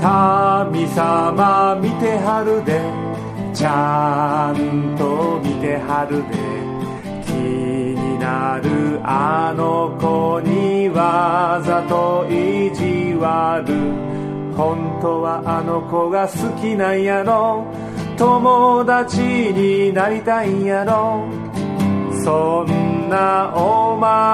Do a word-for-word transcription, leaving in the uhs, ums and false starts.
神様見てはるで、ちゃんと見てはるで、気になるあの子にわざと意地悪、本当はあの子が好きなんやろ、友達になりたいんやろ、そんなお前